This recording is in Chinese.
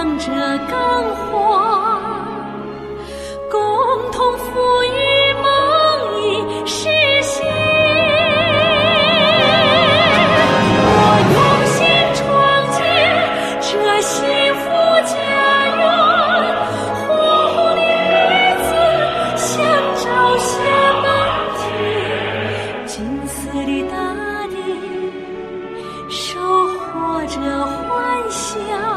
着钢花，共同赋予梦已实现。我用心创建这幸福家园，火红的日子像朝霞满天，金色的大地收获着欢笑。